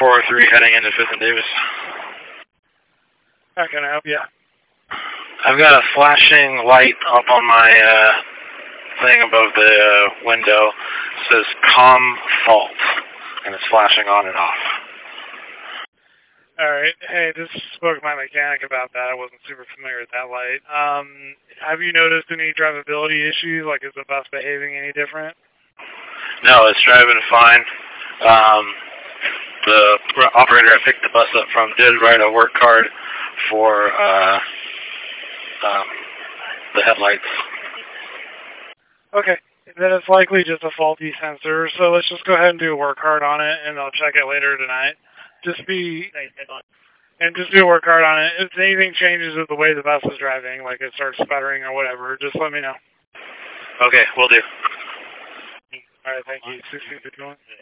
403 heading into 5th and Davis. How can I help you? I've got a flashing light up on my thing above the window. It says COM fault, and it's flashing on and off. Alright, hey, just spoke to my mechanic about that. I wasn't super familiar with that light. Have you noticed any drivability issues? Like, is the bus behaving any different? No, it's driving fine. The operator I picked the bus up from did write a work card for the headlights. Okay, then it's likely just a faulty sensor, so let's just go ahead and do a work card on it, and I'll check it later tonight. Just do a work card on it. If anything changes with the way the bus is driving, like it starts sputtering or whatever, just let me know. Okay, will do. Alright, thank you. 1651.